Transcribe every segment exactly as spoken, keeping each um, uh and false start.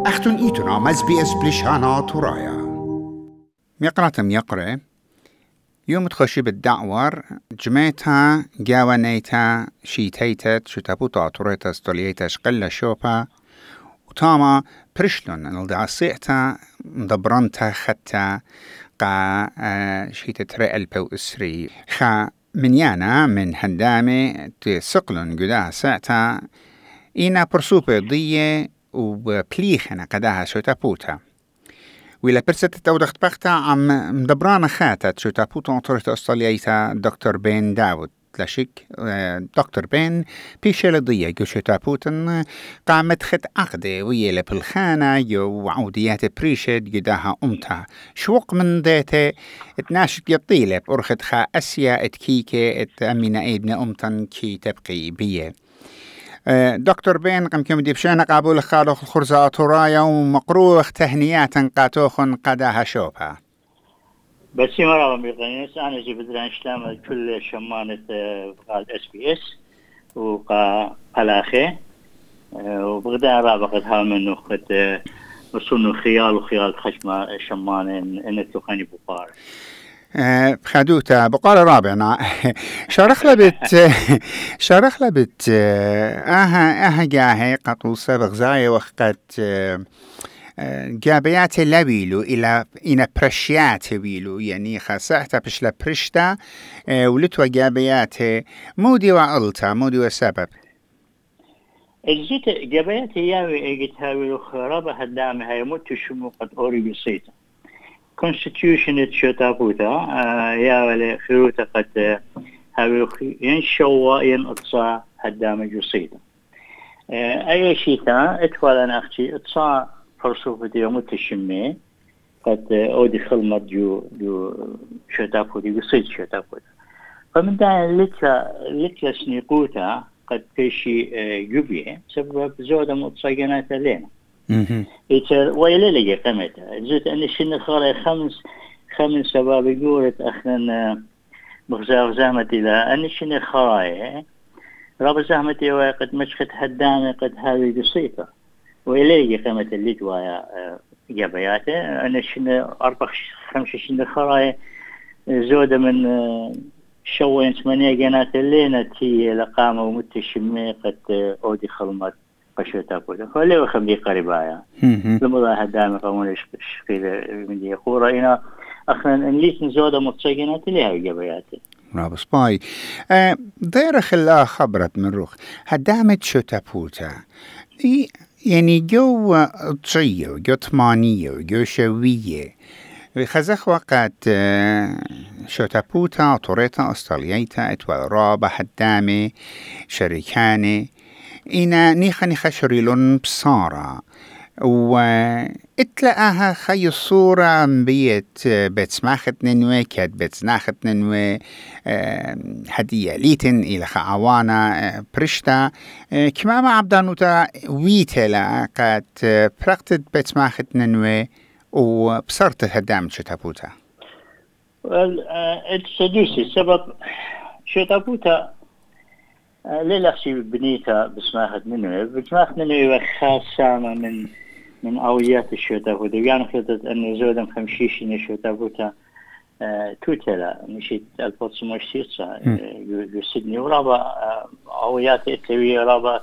أختن إيتنا مز بي اس بلشانا ترايا ميقراتم يقرأ يوم تخشي بالدعور جميتها جاوانيتا شيتيتا شتابوتا توريتا ستوليتا شقلة شوبا وتاما برشلون الدعصيتا مدبرنتا ختا قا شيتا تري ألبو إسري خا من يانا من هندامي تسقلن قدا ساعتا إينا برسوبة ضية وبليخنا قداها شتابوتا وإلا برست تودخت بختا عم مدبرانا خاتت شتابوتا انطرت أستراليايتا دكتور بين داود لشك دكتور بين بيشل ضية جو شتابوتن قامت خت عقدة ويلا بالخانة يو وعوديات بريشد جداها أمتا شوق من داتا اتناشت يطيلة بأرخت خا أسيا اتكيكة اتأمينا ابن أمتن كي تبقي بيه دكتور بين قم كم ديبشانا قابول خالوخ الخرزة طرايا ومقروخ تهنيات قاتوخ قداها شوبها بس مرة بيقنيس أنا جي بدران شلام كل شمانة قال اس بي اس وقا قلاخي وبغدا رابقت هالمنو خد وصلنا خيال وخيال خشمة شمانة إن تلقاني بقار خدوتا بقال رابعنا شارخ لبت شارخ لبت اها اها جاهي قطو سابق زاي وقت جابيات لبيلو الى إنا برشيات بيلو يعني خاصة بشلا برشتا ولتوا جابيات مودي وعلتا مودي وسبب الجيت جابيات هي جتهاوي الخرابة هدامي هاي موت شمو قد أوري بسيطة constitution شتابوتا يا ولي خيوتا قد هاوي ينشوا ينقصا هدامي جسيطة أي شيء اتوال أنا أختي اتصا فرصوفة يومت الشمي قد أودي خلمت جو جو شتابوتا جسيط شتابوتا فمن داعي لتلا لتلا سنيقوتا قد كيشي جوبيه سبب زودة متصاقنات لنا إيتر ويلي لقي قمتها جزء أن الشن خالي خمس خمس سباب يقولت أخنا بغزاو زهمتي لا أن الشن خالي راب زهمتي وقد مشخت هدامي قد هذه قصيفة ويلي لقي قمت اللي جوايا جابياته أن الشن أربع خمس شن خالي زودة من شوين ثمانية جنات الليلة تي لقامة ومتشمي قد أودي خلمت قشوتا بودا فليه وخمدي قريبايا لمضاها دائما قامون الشقيلة من دي قورة إنا أخنا إنليس نزودة متصيقنات لها إجابياتي رابس باي أه دير خلا خبرت من روخ هدامت شوتا بوتا يعني جو تصيو جو ثمانية جو شوية خزخ وقت شوتا طوريتا أستراليايتا اتوال رابا هدامي شريكاني إنا نيخا نيخا شريلون بصارة وإتلاقاها خي الصورة بيت بتسماخت ننوي كاد بتسناخت ننوي هدية ليتن إلى خعوانا برشتا كما ما عبدانوتا ويتلا قد برقتت بتسماخت ننوي وبصرت الهدام شتابوتا well, السدوسي السبب شتابوتا ليلة شيء بنيتها بسماخة نينوي بسماخة نينوي خاصة من من أوليات الشوتابوتا يعني خطت أن زودا خمشيش إن الشوتابوتا توتلا مشيت البوتس مرسيتسا جو سيدني ورابا أوليات إتلوية رابا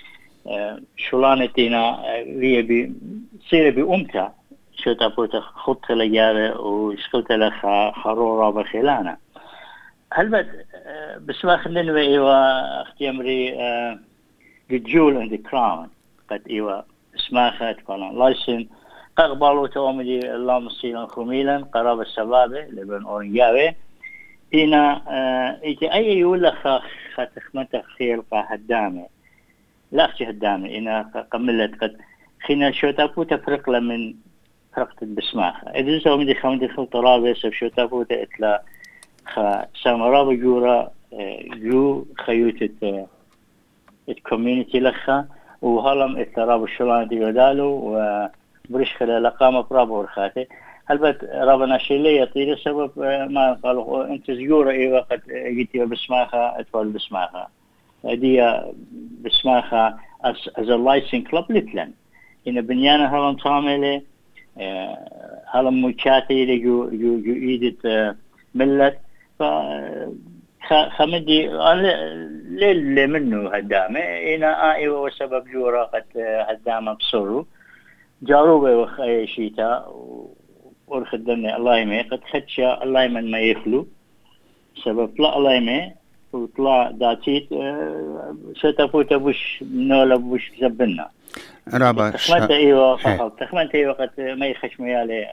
شلانتنا هي بي صير بأمتها شوتابوتا خط لجارة وشكلت لها خرور رابا خلانا هل بد بس ما خلينا إيوا أختي أمري the jewel and the crown قد إيوا اسمها فلان لايسن قبلوا تومدي اللهم صل خميلا قراب السبابة لبن أورنجاوي إنا إيتي أي يقول لك خاتخمتها خير قهدامة لا أختي هدامة إنا قملت قد خينا شو تابو تفرق من فرقة بسماخة إذا تومدي خمدي خلط رابس شو تابو تأتلا خ سامرا بجورا جو خيوتة الكوميونيتي لخا وهلم التراب الشلان دي ودالو وبرش خلال لقامة برابو ورخاتي هلبت رابنا شيلية يطير سبب ما قالوا انت زيورة ايوه قد جيتي بسماخة اتوال بسماخة دي بسماخة as, as a licensing club لتلن إن بنيانا هلم طاملة هلم مكاتي لجو جو جو إيدت ملت ف خمدي ليل منه هدامة إنا آئي وسبب جورا قد هدامة بصرو جاروبة وخي شيتا ورخدمني الله يمي قد خدشا الله يمن ما يخلو سبب لا الله يمي وطلع داتيت ستفوت بوش نولا بوش زبنا رابا تخمنت ايوه فقط تخمنت ايوه قد ما يخش ميالي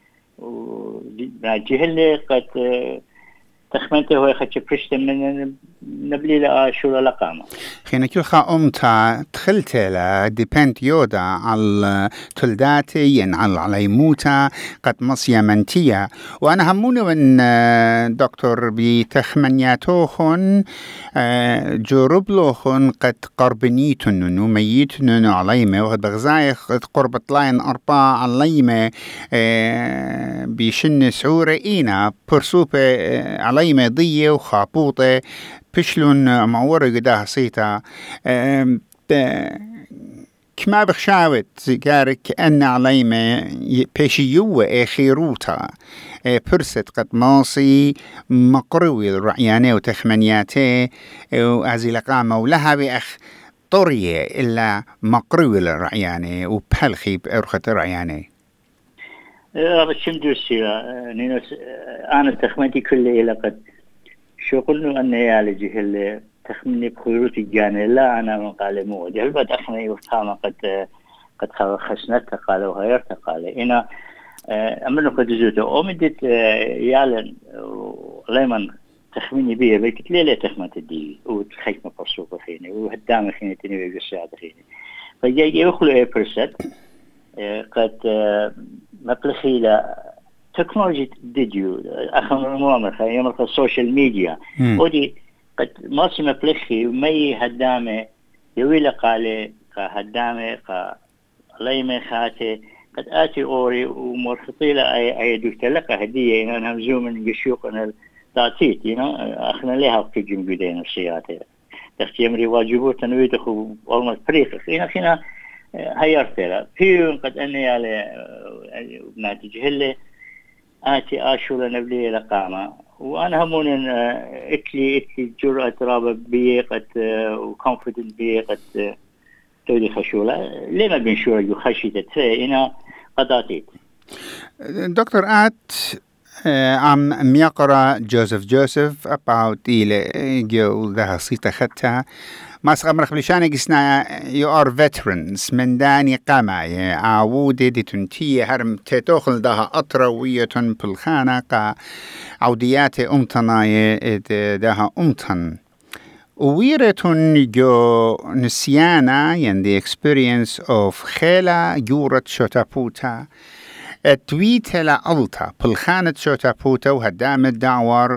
جهلي قد تخمنته هو يخش برشت من نبلي لا شو لا قامة خينا كل خا أمتا دخلت لا ديبنت يودا على تلداتي ين على عليموتا قد مصيا منتيا وأنا هموني من دكتور بتخمنياتوخن جرب لوخن قد قربنيتن وميتن عليمة وقد بغزايخ قد قربت لاين أربعة عليمة بشن سعورة إينا برسوبة عليمة ضية وخابوطة بشلون معورة قداها صيتا كما بخشاوت قارك أن عليمة بيشيوة خيروتا برست قد ماصي مقروي الرعياني وتخمنياتي وأزي لقامة ولها بأخ طرية إلا مقروي الرعياني وبهالخي بأرخة الرعياني هذا شمدوسي نينوس أنا تخمنتي كله إلى قد شو قلنا أن يالجه اللي تخمني بخيروتي جاني لا أنا من قال مو دي البد أخنا يفتهم قد قد خشنتها قال وغيرتها قال هنا أمنو قد زوته أمدت يالن ليمن تخميني بيه بيكت ليه ليه تخمنت دي وتخيك مقصوب خيني وهدام خيني تنوي بالساعة خيني فجاي يخلو ايه برسات قد مبلخي لا تكنولوجي ديديو أخم المؤامرة يمرق السوشيال ميديا ودي قد ماسي مبلخي ومي هدامة يويل قالي هدامة قا ليمة خاتي قد آتي أوري ومرخطي لا أي أي دكتلقى هدية إن أنا همزوم من جشوق أنا تعطيت ينا أخنا لها في جنبيدين السياتي تختيمري واجبوت تنويت أخو أولمت فريق خينا خينا هيرتلا فيهم قد أني على ناتج هلي آتي آشولا نبلي لقامة وأنا همون إكلي إكلي جرأة رابة بيه قد وكونفيدنت بيه قد تودي خشولة لما بنشورة جو خشيتة إنا قضاتيت دكتور آت عم ميقرأ جوزيف جوزيف about إلى جو ذا صيتا خدتها ما سقمرخ بلشاني قسنا you are veterans من داني قاماي عودي دي تنتي هرم تتوخل داها أطروية بالخانة قا عودياتي أمتناي داها أمتن ويرتون جو نسيانا ين the experience of خيلا جورة شوتابوتا تويتلا ألتا بالخانة شوتابوتا وهدام الدعوار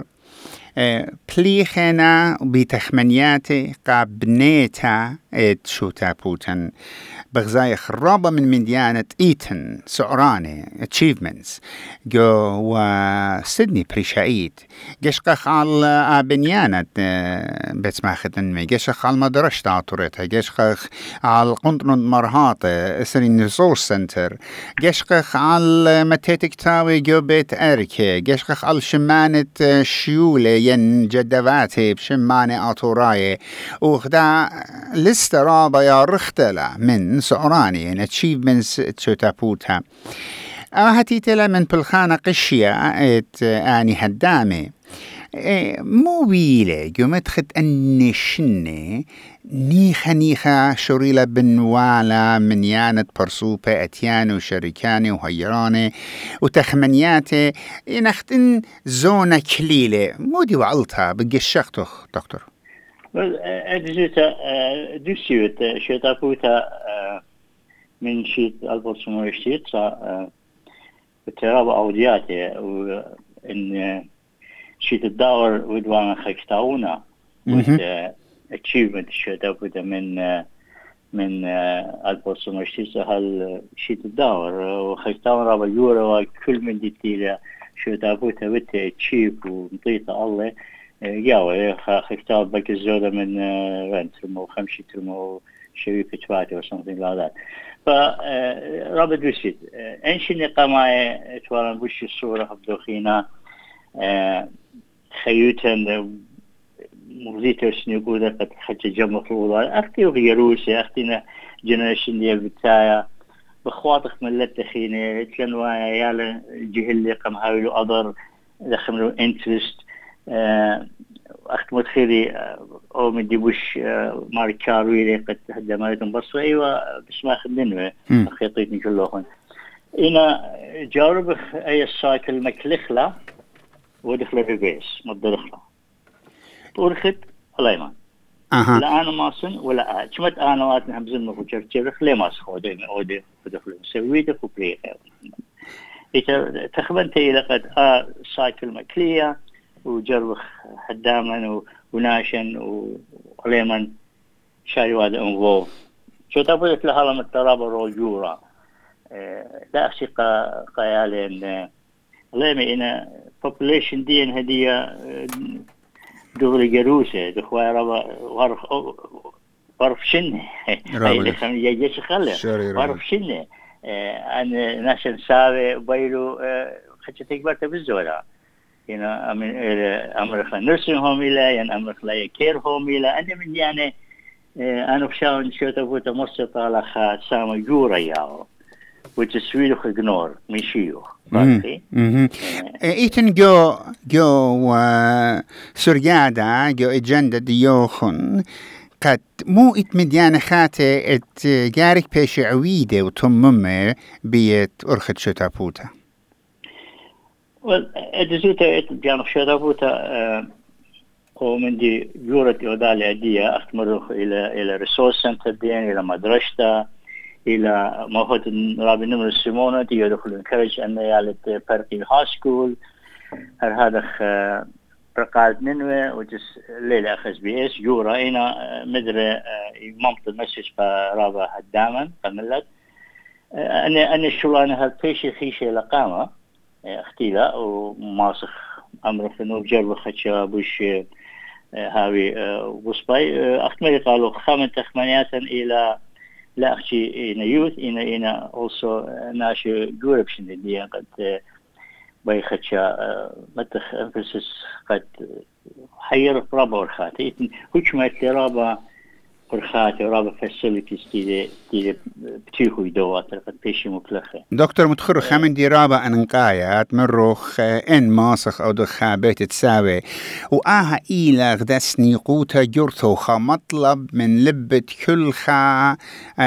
بليخنا بتخمنياتي قابنيتا ات شوتابوتن بغزاي خرابة من مديانة ايتن سعراني achievements جو وسيدني بريشايت جشقخ على بنيانة بيت ماخدن مي جشقخ على مدرش تعطورتها جشقخ على قنطرن مرهاطة اسري نزول سنتر جشقخ على متيتك تاوي جو بيت اركي جشقخ على شمانة شيولة ين جدواتي بشمانة اطوراي وخدا لسته رابا يا رختلا من سعراني ان achievements تشوتابوتها اهتي تلا من بالخانة قشية ات اني هدامي مو بيلي قمت خد انشني نيخا نيخا شريلة بنوالا من يانت برسوبة اتياني وشركاني وهيراني وتخمنياتي نختن زونة كليلة مودي وعلتها بقشختخ دكتور أجزيتا دوسيوت شتابوتا من شيت ألبوس مويشتيت بتراب أودياتي وإن شيت الدور ودوانا خيكتاونا with achievement شتابوتا من من ألبوس مويشتيت هال شيت الدور وخيكتاونا رابا يورا وكل من ديتيلا شتابوتا بتا achieve ومطيطة الله جاوة خيكتاب بك الزودة من ران ترمو خمشي ترمو شركة فاتي or something like that. فرابط وسيد انشني قماية توارن بوش الصورة بدوخينا خيوتن مرضيته سنيقودة قد حتى جمع فروضة أختي وهي روسي أختينا جنريشن دي بتاعي بخواطق ملت خيني تلنوايا يالا جهل اللي قم هاولو أضر دخملو انترست أخت متخيري أو مدي بوش ماري كارويلي قد هدا مالتهم بصوا أيوة بس ما أخذنه خيطيتني كلهم إنا جارب أي السايكل مكلخلة ودخل الريبيس مدرخلة ورخت الأيمان أها لا أنا ماسن ولا آه شمت أنا واتنا همزن مفجر تشرخ ليه ماس خودين أودي ودخل سويته كوبريقة إذا تخبنت إلى قد آه سايكل مكلية وجربخ حداما وناشن وعليما شاري وادا انفو شو تابلت لها لما الترابة روجورا لا أخشي قيالين عليما إنا population دي إن هدية دغري جروسة دخواي رابا وارف وارف شنة اللي خمي يجيش خلي وارف شنة أنا ناشن ساوي بيلو خدش تكبرت بالزورة هنا أمر أمر نيرسينغ هوم إلى يعني أمر خلايا كير هوم إلى أنا من يعني أنا بشاون شو تبغى مصر على خا سام جورا ياو وتسويله خجنور مشيو باقي إيتن جو جو سريادا جو إجندة ديوخن قد مو إتمديان خاتة إت جارك بيش عويدة وتممة بيت أرخد شتابوتا well ادزوتا جانو شتابوتا ومن دي جورة يودالي عدية أختمرخ إلى إلى ريسورس سنتر دين إلى مدرسة إلى موهد رابي نمر السيمونة دي يدخلون كرج أن يالت باركين هاي سكول هذا رقاد ننوى وجس ليلة أخذ بي إس جورة إنا مدري ممت المسج برابا هداما قملت أنا أنا شلون هالبيشي خيشة لقامة اختيلا وماسخ أمر فنو جرب خدشا بوش هاوي وصباي أختمري قالوا خامن تخمانيات إلى لا أخشي إنا يوث إنا إنا also ناشي جوربشن دي قد باي خدشا متخ emphasis قد حير رابا ورخاتي هوش ما ترابا ورخاتي ورابا facilities دي دي بتيخو يدوات قد بيشي مكلخة دكتور متخر خامن دي رابا أنقايات من روخ إن ماسخ أو دخابات تساوي وآها إيلا غدسني قوتا جرثوخا مطلب من لبة كل خا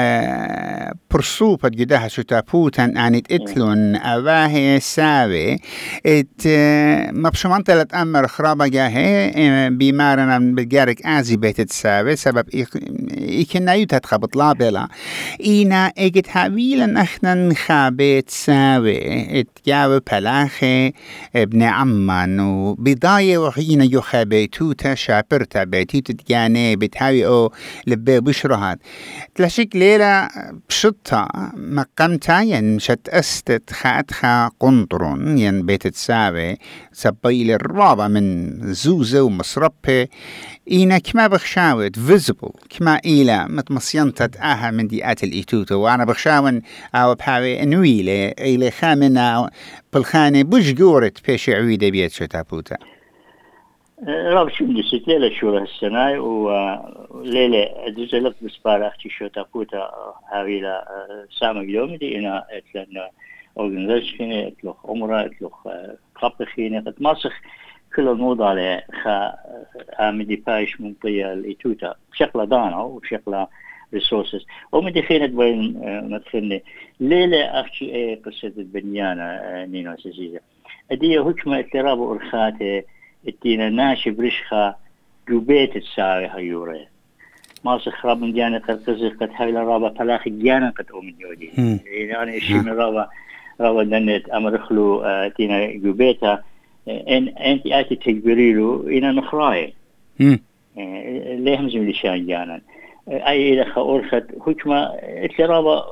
آه برسوبة جداها شتابوتا أن اتلون أواهي ساوي ات آه مبشمان تلت أمر خرابا جاهي بمارنا بجارك آزي بيت تساوي سبب إيكنا يتدخل بطلابلا إينا إيجت هاويلا أخنا نخابت ساوي اتجاوب بلاخي ابن عمان وبضاية وحينا يخابيتوتا شابرتا بيتوتا تجاني بتهاوي أو لبي بشرهات تلاشيك ليلة بشطة مقامتا ين مشت أستت خاتخا قنطرون ين بيت تساوي سبايل الرابع من زوزة ومصربة إينا كما بخشاوت visible كما إيلا متمصينتت آها من ديات الإيتوتو وأنا بخشاون أو بحاوي نويلة إيلا خامنا بالخانة بوش قورت بيش عويدة بيت شتابوتا راب شو نسيت ليلة شورة السنة وليلة أدوز لك بسبارة أختي شتابوتا هاويلا سامة يوم دي إنا إتلن أورجنزيشن إتلوخ عمرة إتلوخ قبخينة قد ماسخ كل الموضوع على خا عمدي بايش منطية الإيتوتا بشكل دانا وبشكل ريسورسز ومدي خينة بين مدخلني ليلة أختي إيه قصة البنيانة نينو سيزيزة أدية هكما اضطراب أرخاتي اتينا ناشي برشخة جوبيت تساوي هيوري ما سخراب من جانا قد قزر قد حاول رابا فلاخي جانا قد أمن يودي يعني إشي من رابا رابا دنت أمرخلو اتينا جوبيتها ان انت اتي تجبريلو الى نخراي ليه مزم لشان جانا اي اذا خورخت حكمه اتلرابا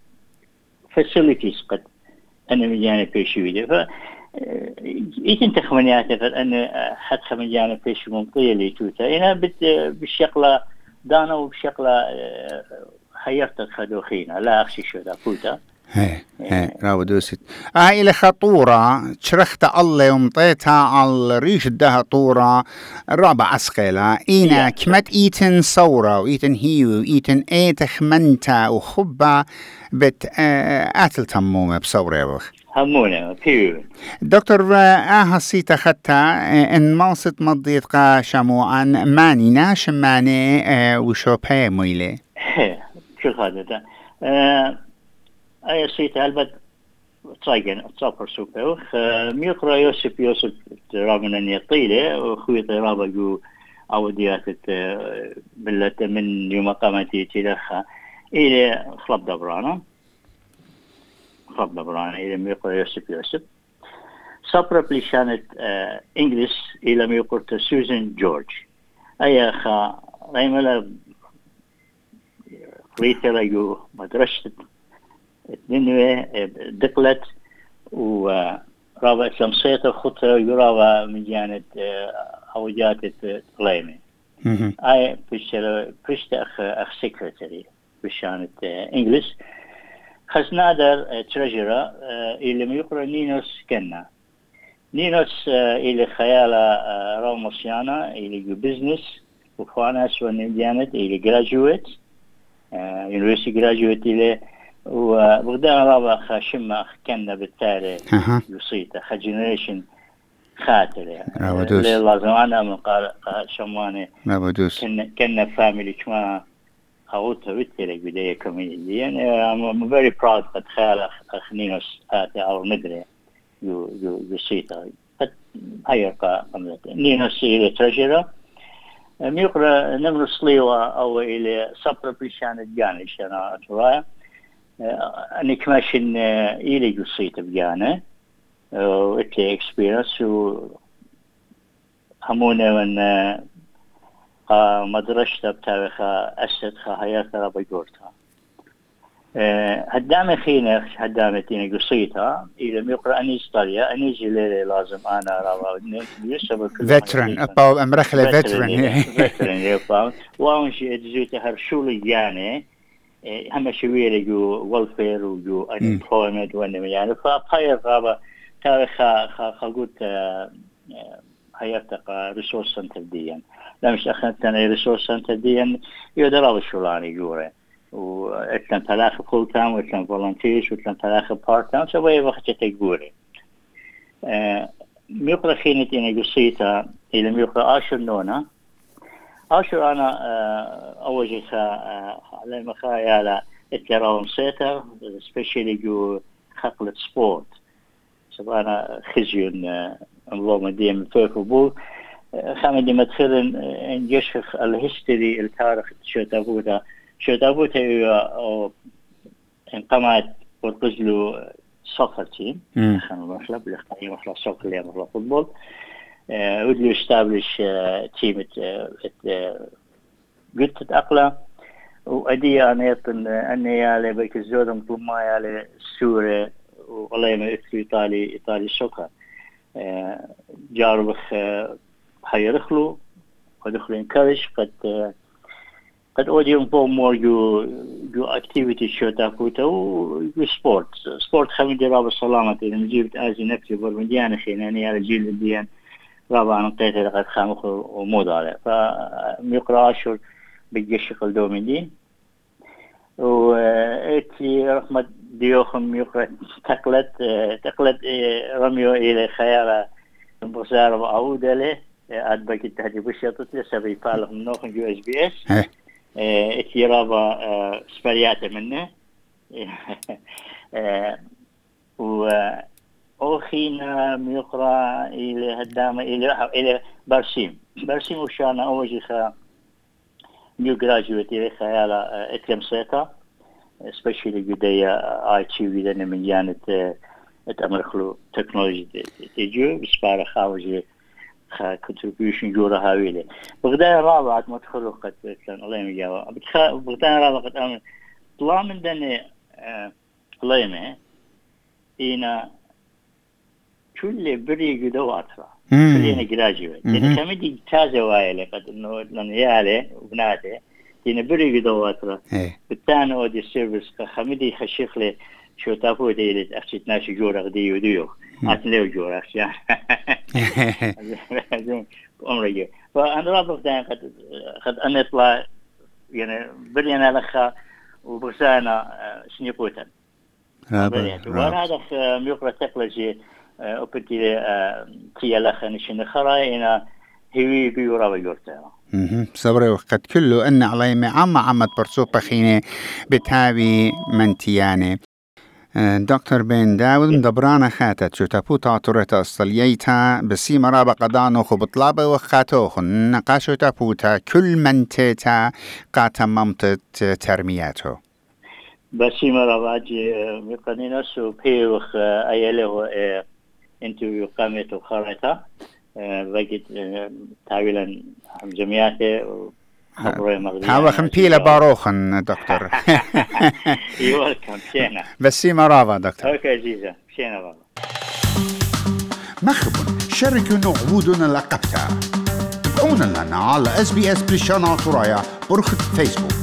فاسيلتيز قد انا من جانب بيشويده ف ايتن تخمنيات فان حد خمن جانب بيش منطيه لي توتا هنا بالشقله دانا وبشقله حيرتك خدوخينا لا أخشي شو ذا فوتا هي هي راو دوست هاي إلى خطورة شرخت الله يمطيتها على ريش الدها طورة الرابع أسقيلة إينا كمت إيتن صورة وإيتن هيو وإيتن إيتخ منتا وخبة بت آتل تمومة بصورة وخ همونة بيو دكتور آها سيتا خطا إن موسط مضيت قا شموعا ماني ناش ماني وشوبه مويلة شو هذا ده آه أي سيتا البت تراجن تصفر سوبه ميقرأ يوسف يوسف رابنا نيطيلة وخوي طرابة جو أوديات بلت من يوم قامتي تلخا إلى خلب دبرانا خلب دبرانا إلى ميقرأ يوسف يوسف صبر بلشانة إنجليز إلى ميقرأ سوزان جورج أي خا ريملا ريتلا جو مدرسة نينوى دقلت ورابع شمسيته خطة يراوى من جانب أوجات القليمة أي بشتر بشتر أخ أخ سكرتري بشانة إنجليز خزنادر تريجرا اللي ميقرأ نينوس كنا نينوس اللي خيالة راموسيانا اللي جو بزنس وفانس ونجانت اللي جراجويت يونيفرسيتي جراجويت اللي وبغدان رابع خاشمة كنا بالتالي يصيته خ جنريشن خاتله اللي لازم أنا من قال شمانة كنا كنا فاميلي كما خاوته بالتالي بداية كوميدي يعني I'm very proud قد خال أخ نينوس آتي أو ندري يو يو يصيته قد هيرقى نينوس إلى ترجرة ميقرأ نمر صليوة أو إلى صبر بلشان الجانش أنا أترايا أني كماشن إلي جصيت بجانا وإتلي إكسبيرنس وهمونا من مدرسة بتاريخها أسدخها هياتها بجورتها هدامة خينا هدامة تينا جصيتها إلى ميقرأ أني إستاليا أني جلالي لازم أنا رابا يسبب veteran أباو أمرخلة veteran veteran يباو وأنشي أجزيتها هرشولي جاني هم شوية جو welfare وجو unemployment وانما يعني فبهاي رابا تاريخ خلقوت هياتها resource center ديان لا مش أخذتنا resource center ديان يدروا الشولاني جوري وإتلن ثلاثة full time وإتلن volunteers وإتلن ثلاثة part time سوى وقت تجوري ميقرأ خينة إني قصيتها إلى ميقرأ آشر نونا آشر أنا أول شيء على المخايا إتلراهم سيتا especially جو خقلة سبورت سواء أنا خزيون انضم ديم في فوتبول خامدي مدخل نجش الهيستوري التاريخ شو تابوتا شو تابوتا هو انقمعت ورقزلو سوكر تيم خانو مخلب لخطايم مخلب سوكر ليا مخلب فوتبول ودلو establish تيم قلت تأقلى وأدي أنا يطن أني يالي بيك الزودة مطلب ما يالي سورة والله ما إثري إيطالي إيطالي سوكر جاربخ هيرخلو ودخلوا انكارج قد قد أوديهم فوق مور جو جو أكتيفيتي شو تاكوتا وجو سبورت سبورت خميدي رابع السلامة إذا مجيبت آزي نفسي برمجيانا خيناني على الجيل الديان رابع نقيته لقد خامخ وموض عليه فميقرأ أشهر بالجيش قلدو من دين وإتي رحمة ديوخم يقرأ تقلت تقلت رميو إلى خيالة بصار وعود له عاد بقى تهدي بشيطة لسبي فعله من نوخن جو إس بي إس إتي رابع سبرياته منه و أخينا ميقرأ إلى هدامة إلى إلى برسيم برسيم وشانا أول خا نيو جراجويت إلى خيالة إتلم سيتا especially جدية آي تي في لأن من جانت أتأمرخلو تكنولوجي تيجو بسبارة خاوجي خا contribution جورا هاويلة بغداية رابعة مدخلو قد كان الله يمجاوا بغداية رابعة قد أمر طلع من داني الله يمه إينا كل بري جدواتها كلنا جراجويت يعني كمدي تازة وايلة قد إنه لأن ياله وبناته تينا بري قدواترا إيه بالتاني أودي السيرفيس خمدي خشيخ لي شو تابو ديلت أخشيت ناشي جورا دي وديو أتلو جورا أخشيان أمري فأنا رابط دائما قد قد أن يطلع يعني بري أنا لخا وبرسانا سنيبوتا وأنا هذا ميقرأ تقلجي أبتدي تيا لخا نشين خراينا هوي بيورا ويورتا صبري وقت كله أن علي معام عمد برسوبة خيني بتهاوي منتياني دكتور بين داود مدبرانا خاتت شو تابو تعطورة أصلييتا بسي مرابا قدانو خو بطلابة وخاتوخ نقاشو تابوتا كل منتيتا قاتا ممتت ترمياتو بسي مرابا جي مقنينو سو بيوخ أياليو انتو قامتو خارتا بقيت تاويلا جميعاتي هاو خمبيلة باروخن دكتور يوالكم شينا بسي مرابا دكتور اوكي جيزة شينا بابا مخبون شاركوا عبودنا لقبتها تابعونا لنا على اس بي اس بلشان عطرايا برخة فيسبوك.